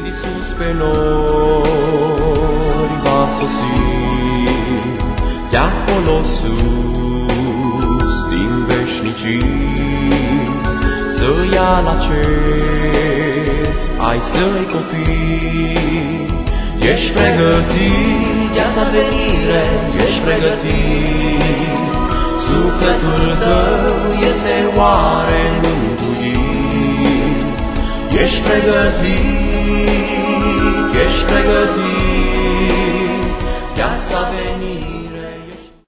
Iisus pe nori va sosi, de acolo sus, din veșnicii, să ia la cer ai săi copii. Ești pregătit de asta venire, ești pregătit, sufletul tău este oare mântuit. Ești pregătit, de asta venire.